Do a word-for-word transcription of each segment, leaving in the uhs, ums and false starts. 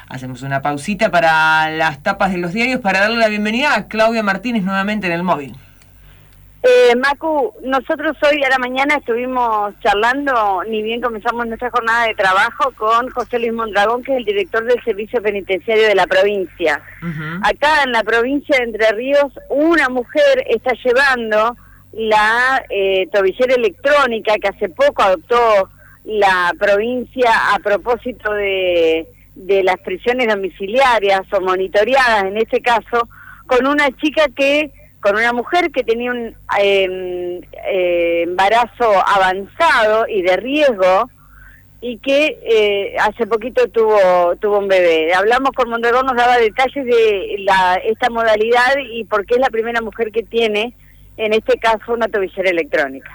Hacemos una pausita para las tapas de los diarios para darle la bienvenida a Claudia Martínez nuevamente en el móvil. Eh, Macu, nosotros hoy a la mañana estuvimos charlando, ni bien comenzamos nuestra jornada de trabajo, con José Luis Mondragón, que es el director del Servicio Penitenciario de la provincia. Uh-huh. Acá en la provincia de Entre Ríos, una mujer está llevando la eh, tobillera electrónica que hace poco adoptó la provincia a propósito de, de las prisiones domiciliarias o monitoreadas, en este caso, con una chica que... con una mujer que tenía un eh, eh, embarazo avanzado y de riesgo y que eh, hace poquito tuvo tuvo un bebé. Hablamos con Mondragón, nos daba detalles de la, esta modalidad y por qué es la primera mujer que tiene, en este caso, una tobillera electrónica.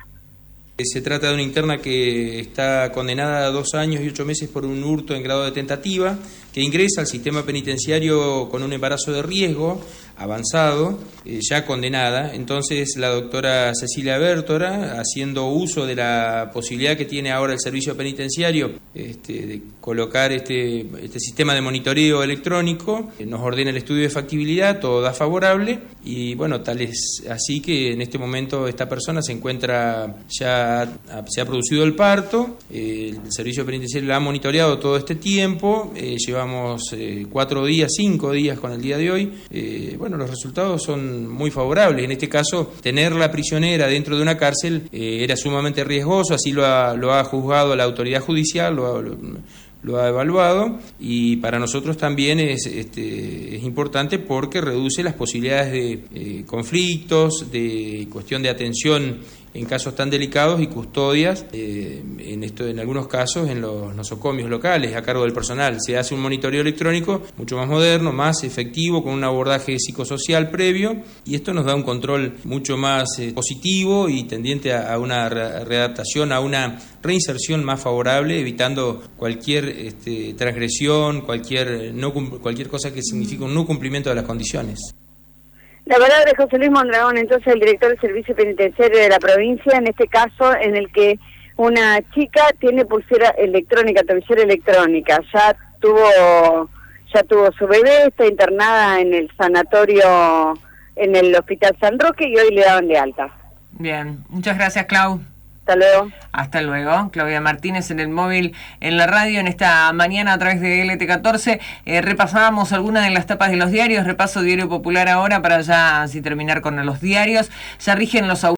Se trata de una interna que está condenada a dos años y ocho meses por un hurto en grado de tentativa, que ingresa al sistema penitenciario con un embarazo de riesgo avanzado, eh, ya condenada. Entonces la doctora Cecilia Bertora, haciendo uso de la posibilidad que tiene ahora el servicio penitenciario este, de colocar este, este sistema de monitoreo electrónico, eh, nos ordena el estudio de factibilidad, todo da favorable, y bueno, tal es así que en este momento esta persona se encuentra, ya ha, se ha producido el parto, eh, el servicio penitenciario la ha monitoreado todo este tiempo, eh, llevamos eh, cuatro días, cinco días con el día de hoy, eh, bueno, los resultados son muy favorables. En este caso, tenerla prisionera dentro de una cárcel eh, era sumamente riesgoso, así lo ha, lo ha juzgado la autoridad judicial, lo ha, lo, lo ha evaluado, y para nosotros también es, este, es importante porque reduce las posibilidades de eh, conflictos, de cuestión de atención en casos tan delicados y custodias, eh, en esto, en algunos casos en los nosocomios locales a cargo del personal. Se hace un monitoreo electrónico mucho más moderno, más efectivo, con un abordaje psicosocial previo, y esto nos da un control mucho más eh, positivo y tendiente a, a una re- readaptación, a una reinserción más favorable, evitando cualquier este, transgresión, cualquier, no, cualquier cosa que signifique un no cumplimiento de las condiciones. La palabra de José Luis Mondragón, entonces el director del Servicio Penitenciario de la provincia, en este caso en el que una chica tiene pulsera electrónica, tobillera electrónica, ya tuvo ya tuvo su bebé, está internada en el sanatorio, en el Hospital San Roque, y hoy le daban de alta. Bien, muchas gracias, Clau. Hasta luego. Hasta luego. Claudia Martínez en el móvil, en la radio, en esta mañana a través de L T catorce. Eh, repasábamos algunas de las tapas de los diarios. Repaso Diario Popular ahora para ya así terminar con los diarios. Ya rigen los